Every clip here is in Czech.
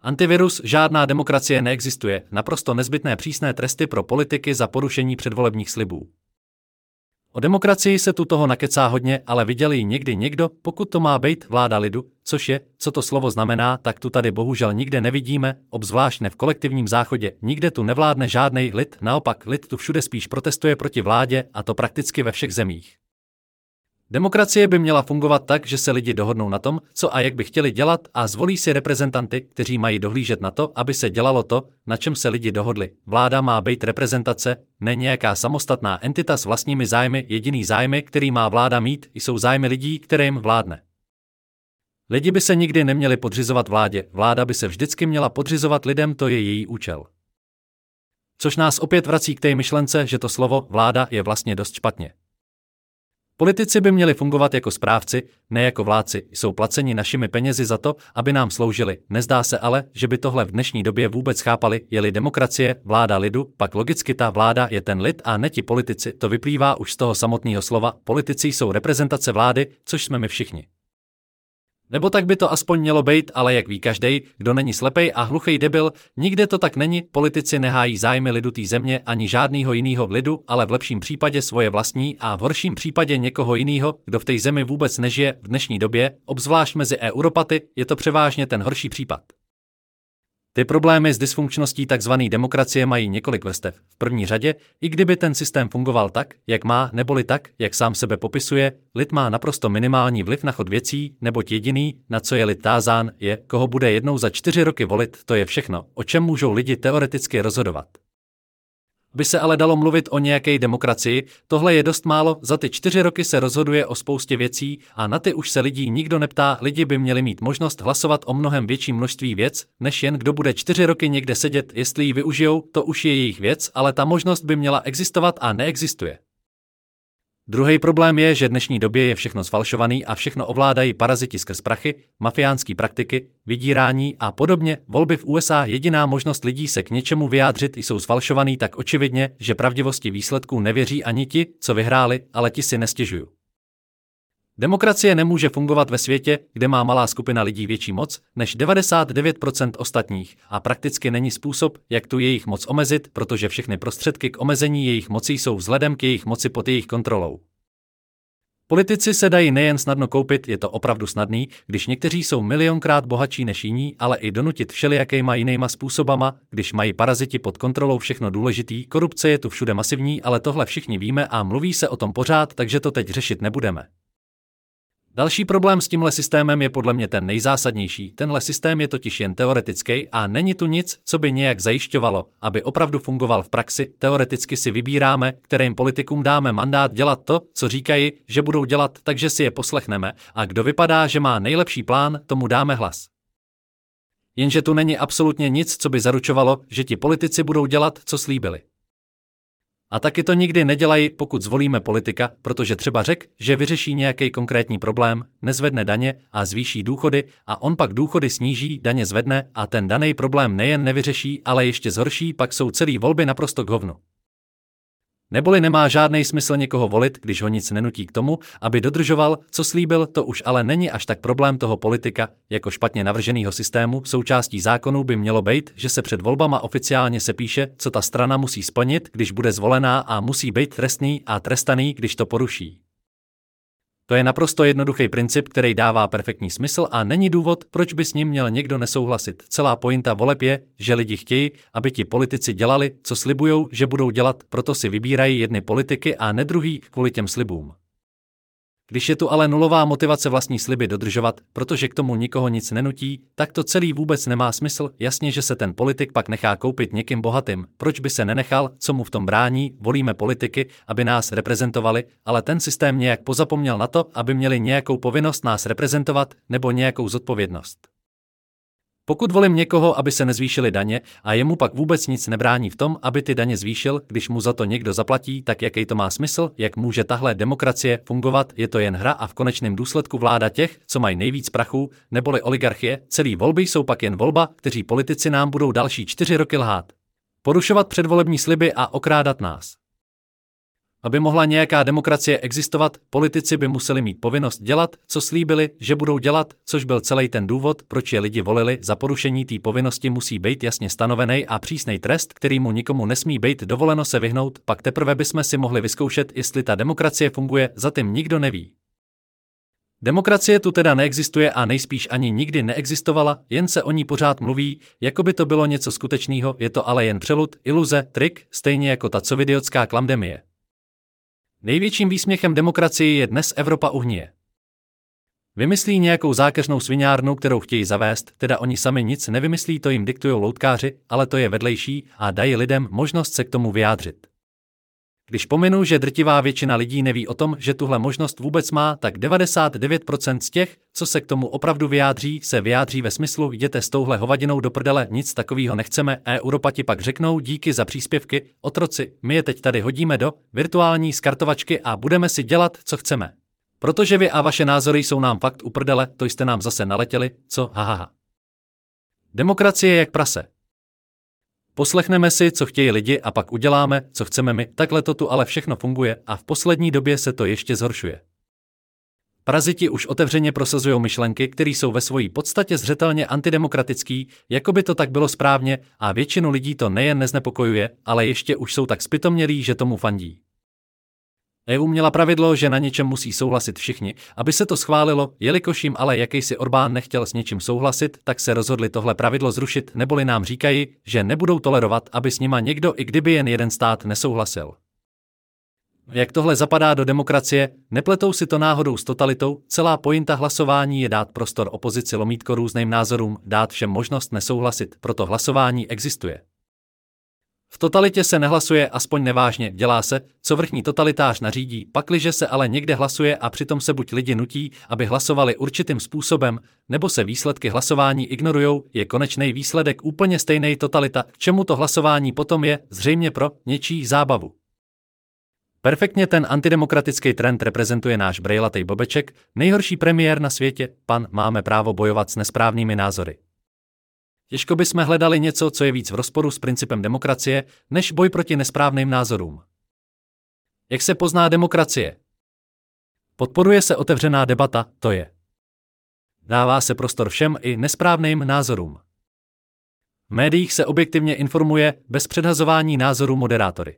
Antivirus, žádná demokracie neexistuje, naprosto nezbytné přísné tresty pro politiky za porušení předvolebních slibů. O demokracii se tu toho nakecá hodně, ale viděl ji někdy někdo, pokud to má být vláda lidu, což je, co to slovo znamená, tak tu tady bohužel nikde nevidíme, obzvlášť ne v kolektivním záchodě, nikde tu nevládne žádnej lid, naopak lid tu všude spíš protestuje proti vládě, a to prakticky ve všech zemích. Demokracie by měla fungovat tak, že se lidi dohodnou na tom, co a jak by chtěli dělat a zvolí si reprezentanty, kteří mají dohlížet na to, aby se dělalo to, na čem se lidi dohodli. Vláda má být reprezentace, ne nějaká samostatná entita s vlastními zájmy, jediný zájmy, který má vláda mít, jsou zájmy lidí, kterým vládne. Lidi by se nikdy neměli podřizovat vládě, vláda by se vždycky měla podřizovat lidem, to je její účel. Což nás opět vrací k té myšlence, že to slovo vláda je vlastně dost špatně. Politici by měli fungovat jako správci, ne jako vládci, jsou placeni našimi penězi za to, aby nám sloužili. Nezdá se ale, že by tohle v dnešní době vůbec chápali, je-li demokracie, vláda lidu, pak logicky ta vláda je ten lid a ne ti politici, to vyplývá už z toho samotného slova, politici jsou reprezentace vlády, což jsme my všichni. Nebo tak by to aspoň mělo být, ale jak ví každej, kdo není slepej a hluchej debil, nikde to tak není, politici nehájí zájmy lidu té země ani žádnýho jinýho lidu, ale v lepším případě svoje vlastní a v horším případě někoho jinýho, kdo v té zemi vůbec nežije v dnešní době, obzvlášť mezi europaty, je to převážně ten horší případ. Ty problémy s dysfunkčností tzv. Demokracie mají několik vrstev. V první řadě, i kdyby ten systém fungoval tak, jak má, neboli tak, jak sám sebe popisuje, lid má naprosto minimální vliv na chod věcí, neboť jediný, na co je lid tázán, je, koho bude jednou za 4 roky volit, to je všechno, o čem můžou lidi teoreticky rozhodovat. By se ale dalo mluvit o nějaké demokracii, tohle je dost málo, za ty 4 roky se rozhoduje o spoustě věcí a na ty už se lidí nikdo neptá, lidi by měli mít možnost hlasovat o mnohem větší množství věc, než jen kdo bude 4 roky někde sedět, jestli ji využijou, to už je jejich věc, ale ta možnost by měla existovat a neexistuje. Druhý problém je, že v dnešní době je všechno sfalšovaný a všechno ovládají paraziti skrz prachy, mafiánský praktiky, vydírání a podobně. Volby v USA jediná možnost lidí se k něčemu vyjádřit jsou sfalšovaný tak očividně, že pravdivosti výsledků nevěří ani ti, co vyhráli, ale ti si nestěžují. Demokracie nemůže fungovat ve světě, kde má malá skupina lidí větší moc než 99% ostatních a prakticky není způsob, jak tu jejich moc omezit, protože všechny prostředky k omezení jejich moci jsou vzhledem k jejich moci pod jejich kontrolou. Politici se dají nejen snadno koupit, je to opravdu snadný, když někteří jsou milionkrát bohatší než jiní, ale i donutit všelijakýma jinýma způsobama, když mají paraziti pod kontrolou všechno důležitý, korupce je tu všude masivní, ale tohle všichni víme a mluví se o tom pořád, takže to teď řešit nebudeme. Další problém s tímhle systémem je podle mě ten nejzásadnější. Tenhle systém je totiž jen teoretický a není tu nic, co by nějak zajišťovalo, aby opravdu fungoval v praxi. Teoreticky si vybíráme, kterým politikům dáme mandát dělat to, co říkají, že budou dělat, takže si je poslechneme a kdo vypadá, že má nejlepší plán, tomu dáme hlas. Jenže tu není absolutně nic, co by zaručovalo, že ti politici budou dělat, co slíbili. A taky to nikdy nedělají, pokud zvolíme politika, protože třeba řekl, že vyřeší nějaký konkrétní problém, nezvedne daně a zvýší důchody a on pak důchody sníží, daně zvedne a ten daný problém nejen nevyřeší, ale ještě zhorší, pak jsou celý volby naprosto k hovnu. Neboli nemá žádný smysl někoho volit, když ho nic nenutí k tomu, aby dodržoval, co slíbil, to už ale není až tak problém toho politika, jako špatně navrženého systému. Součástí zákonů by mělo být, že se před volbama oficiálně sepíše, co ta strana musí splnit, když bude zvolená a musí být trestný a trestaný, když to poruší. To je naprosto jednoduchý princip, který dává perfektní smysl a není důvod, proč by s ním měl někdo nesouhlasit. Celá pointa voleb je, že lidi chtějí, aby ti politici dělali, co slibujou, že budou dělat, proto si vybírají jedny politiky a ne druhý kvůli těm slibům. Když je tu ale nulová motivace vlastní sliby dodržovat, protože k tomu nikoho nic nenutí, tak to celý vůbec nemá smysl, jasně, že se ten politik pak nechá koupit někým bohatým, proč by se nenechal, co mu v tom brání, volíme politiky, aby nás reprezentovali, ale ten systém nějak pozapomněl na to, aby měli nějakou povinnost nás reprezentovat nebo nějakou zodpovědnost. Pokud volím někoho, aby se nezvýšily daně a jemu pak vůbec nic nebrání v tom, aby ty daně zvýšil, když mu za to někdo zaplatí, tak jaký to má smysl, jak může tahle demokracie fungovat, je to jen hra a v konečném důsledku vláda těch, co mají nejvíc prachu, neboli oligarchie, celý volby jsou pak jen volba, kteří politici nám budou další 4 roky lhát. Porušovat předvolební sliby a okrádat nás. Aby mohla nějaká demokracie existovat, politici by museli mít povinnost dělat, co slíbili, že budou dělat, což byl celý ten důvod, proč je lidi volili. Za porušení té povinnosti musí být jasně stanovený a přísnej trest, kterýmu nikomu nesmí být dovoleno se vyhnout, pak teprve bychom si mohli vyzkoušet, jestli ta demokracie funguje, zatím nikdo neví. Demokracie tu teda neexistuje a nejspíš ani nikdy neexistovala, jen se o ní pořád mluví, jako by to bylo něco skutečného, je to ale jen přelud, iluze, trik, stejně jako ta covidiotská klamdemie. Největším výsměchem demokracii je dnes Evropa uhnije. Vymyslí nějakou zákeřnou sviňárnu, kterou chtějí zavést, teda oni sami nic nevymyslí, to jim diktujou loutkáři, ale to je vedlejší a dají lidem možnost se k tomu vyjádřit. Když pominu, že drtivá většina lidí neví o tom, že tuhle možnost vůbec má, tak 99% z těch, co se k tomu opravdu vyjádří, se vyjádří ve smyslu jděte s touhle hovadinou do prdele, nic takového nechceme, Europati pak řeknou díky za příspěvky, otroci, my je teď tady hodíme do virtuální skartovačky a budeme si dělat, co chceme. Protože vy a vaše názory jsou nám fakt u prdele, to jste nám zase naletěli, co hahaha. Demokracie je jak prase. Poslechneme si, co chtějí lidi a pak uděláme, co chceme my, takhle to tu ale všechno funguje a v poslední době se to ještě zhoršuje. Paraziti už otevřeně prosazují myšlenky, které jsou ve své podstatě zřetelně antidemokratický, jako by to tak bylo správně a většinu lidí to nejen neznepokojuje, ale ještě už jsou tak zpytomělí, že tomu fandí. EU měla pravidlo, že na něčem musí souhlasit všichni, aby se to schválilo, jelikož jim ale jakýsi Orbán nechtěl s něčím souhlasit, tak se rozhodli tohle pravidlo zrušit, neboli nám říkají, že nebudou tolerovat, aby s nima někdo i kdyby jen jeden stát nesouhlasil. Jak tohle zapadá do demokracie, nepletou si to náhodou s totalitou, celá pointa hlasování je dát prostor opozici / různým názorům, dát všem možnost nesouhlasit, proto hlasování existuje. V totalitě se nehlasuje aspoň nevážně, dělá se, co vrchní totalitář nařídí, pakliže se ale někde hlasuje a přitom se buď lidi nutí, aby hlasovali určitým způsobem, nebo se výsledky hlasování ignorujou, je konečný výsledek úplně stejný totalita, k čemu to hlasování potom je, zřejmě pro něčí zábavu. Perfektně ten antidemokratický trend reprezentuje náš brejlatej Bobeček, nejhorší premiér na světě, pan máme právo bojovat s nesprávnými názory. Těžko bychom hledali něco, co je víc v rozporu s principem demokracie, než boj proti nesprávným názorům. Jak se pozná demokracie? Podporuje se otevřená debata, to je. Dává se prostor všem i nesprávným názorům. V médiích se objektivně informuje bez předhazování názorů moderátory.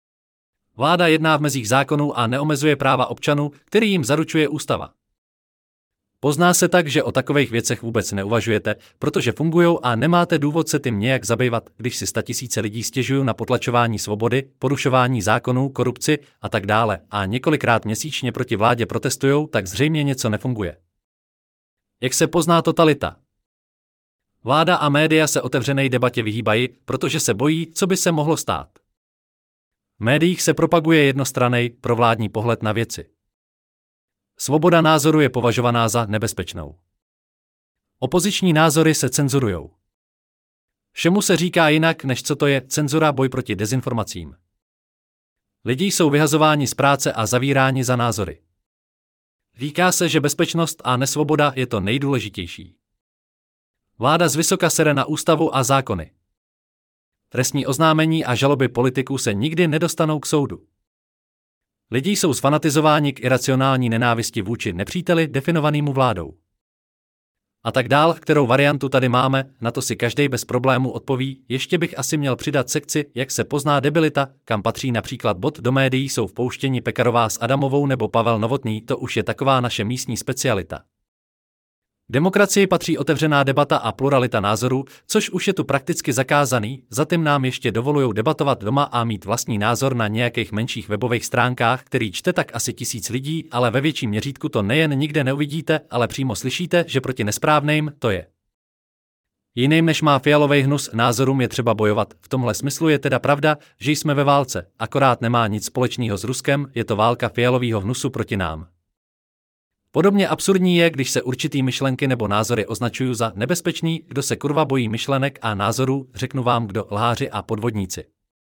Vláda jedná v mezích zákonů a neomezuje práva občanů, který jim zaručuje ústava. Pozná se tak, že o takových věcech vůbec neuvažujete, protože fungujou a nemáte důvod se tím nějak zabývat, když si 100 000 lidí stěžují na potlačování svobody, porušování zákonů, korupci a tak dále a několikrát měsíčně proti vládě protestujou, tak zřejmě něco nefunguje. Jak se pozná totalita? Vláda a média se otevřené debatě vyhýbají, protože se bojí, co by se mohlo stát. V médiích se propaguje jednostranný, provládní pohled na věci. Svoboda názoru je považovaná za nebezpečnou. Opoziční názory se cenzurujou. Všemu se říká jinak, než co to je cenzura, boj proti dezinformacím. Lidi jsou vyhazováni z práce a zavíráni za názory. Říká se, že bezpečnost a nesvoboda je to nejdůležitější. Vláda zvysoka sere na ústavu a zákony. Trestní oznámení a žaloby politiků se nikdy nedostanou k soudu. Lidi jsou zfanatizováni k iracionální nenávisti vůči nepříteli definovanému vládou. A tak dál, kterou variantu tady máme, na to si každej bez problému odpoví, ještě bych asi měl přidat sekci, jak se pozná debilita, kam patří například bod do médií jsou vpouštěni Pekarová s Adamovou nebo Pavel Novotný, to už je taková naše místní specialita. Demokracii patří otevřená debata a pluralita názorů, což už je tu prakticky zakázaný, zatím nám ještě dovolujou debatovat doma a mít vlastní názor na nějakých menších webových stránkách, který čte tak asi 1000 lidí, ale ve větším měřítku to nejen nikde neuvidíte, ale přímo slyšíte, že proti nesprávným to je. Jiným než má fialovej hnus názorům je třeba bojovat, v tomhle smyslu je teda pravda, že jsme ve válce, akorát nemá nic společného s Ruskem, je to válka fialového hnusu proti nám. Podobně absurdní je, když se určitý myšlenky nebo názory označují za nebezpečný, kdo se kurva bojí myšlenek a názorů, řeknu vám kdo, lháři a podvodníci.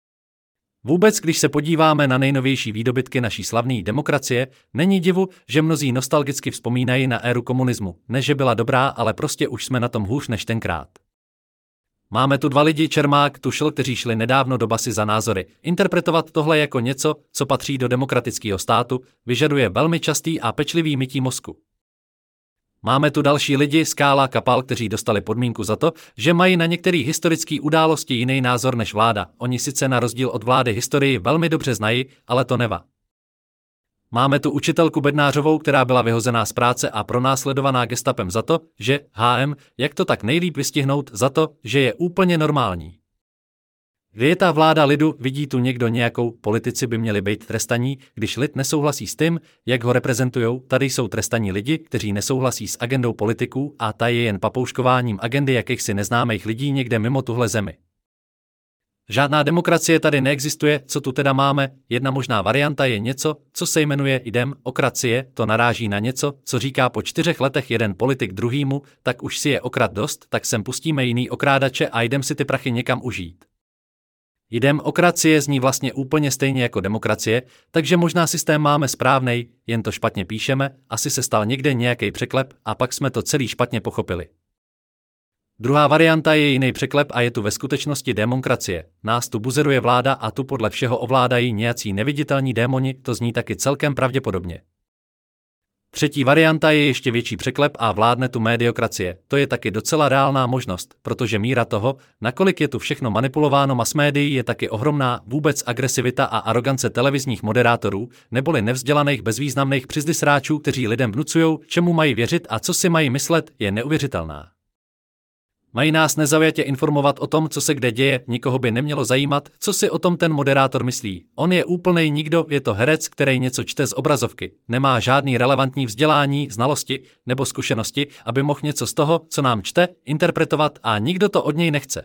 Vůbec, když se podíváme na nejnovější výdobytky naší slavné demokracie, není divu, že mnozí nostalgicky vzpomínají na éru komunismu, ne že byla dobrá, ale prostě už jsme na tom hůř než tenkrát. Máme tu dva lidi, Čermák, Tušl, kteří šli nedávno do basy za názory. Interpretovat tohle jako něco, co patří do demokratického státu, vyžaduje velmi častý a pečlivý mytí mozku. Máme tu další lidi, Skála, Kapal, kteří dostali podmínku za to, že mají na některé historické události jiný názor než vláda. Oni sice na rozdíl od vlády historii velmi dobře znají, ale to neva. Máme tu učitelku Bednářovou, která byla vyhozená z práce a pronásledovaná gestapem za to, že jak to tak nejlíp vystihnout, za to, že je úplně normální. Kde je ta vláda lidu, vidí tu někdo nějakou, politici by měli být trestaní, když lid nesouhlasí s tím, jak ho reprezentujou, tady jsou trestaní lidi, kteří nesouhlasí s agendou politiků a ta je jen papouškováním agendy jakýchsi neznámých lidí někde mimo tuhle zemi. Žádná demokracie tady neexistuje, co tu teda máme, jedna možná varianta je něco, co se jmenuje demokracie, to naráží na něco, co říká po 4 letech jeden politik druhýmu, tak už si je okrad dost, tak sem pustíme jiný okrádače a jdem si ty prachy někam užít. Demokracie zní vlastně úplně stejně jako demokracie, takže možná systém máme správnej, jen to špatně píšeme, asi se stal někde nějaký překlep a pak jsme to celý špatně pochopili. Druhá varianta je jiný překlep a je tu ve skutečnosti demokracie. Nás tu buzeruje vláda a tu podle všeho ovládají nějací neviditelní démoni, to zní taky celkem pravděpodobně. Třetí varianta je ještě větší překlep a vládne tu mediokracie. To je taky docela reálná možnost, protože míra toho, nakolik je tu všechno manipulováno mass médií, je taky ohromná, vůbec agresivita a arogance televizních moderátorů, neboli nevzdělaných bezvýznamných přizdisráčů, kteří lidem vnucujou, čemu mají věřit a co si mají myslet, je neuvěřitelná. Mají nás nezaujatě informovat o tom, co se kde děje, nikoho by nemělo zajímat, co si o tom ten moderátor myslí. On je úplnej nikdo, je to herec, který něco čte z obrazovky, nemá žádný relevantní vzdělání, znalosti nebo zkušenosti, aby mohl něco z toho, co nám čte, interpretovat a nikdo to od něj nechce.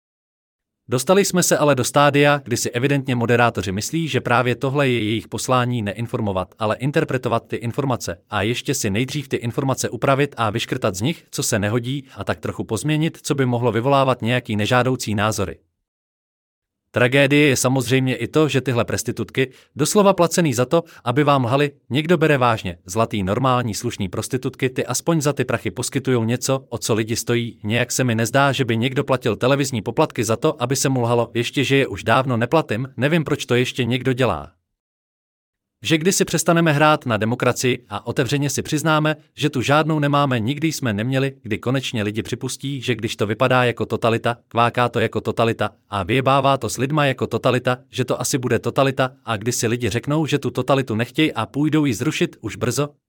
Dostali jsme se ale do stádia, kdy si evidentně moderátoři myslí, že právě tohle je jejich poslání neinformovat, ale interpretovat ty informace a ještě si nejdřív ty informace upravit a vyškrtat z nich, co se nehodí a tak trochu pozměnit, co by mohlo vyvolávat nějaký nežádoucí názory. Tragédie je samozřejmě i to, že tyhle prostitutky, doslova placený za to, aby vám lhali, někdo bere vážně. Zlatý normální slušný prostitutky, ty aspoň za ty prachy poskytujou něco, o co lidi stojí. Nějak se mi nezdá, že by někdo platil televizní poplatky za to, aby se mu lhalo, ještě že je už dávno neplatím, nevím, proč to ještě někdo dělá. Že když si přestaneme hrát na demokracii a otevřeně si přiznáme, že tu žádnou nemáme, nikdy jsme neměli, kdy konečně lidi připustí, že když to vypadá jako totalita, kváká to jako totalita a vyjebává to s lidma jako totalita, že to asi bude totalita a když si lidi řeknou, že tu totalitu nechtějí a půjdou ji zrušit už brzo,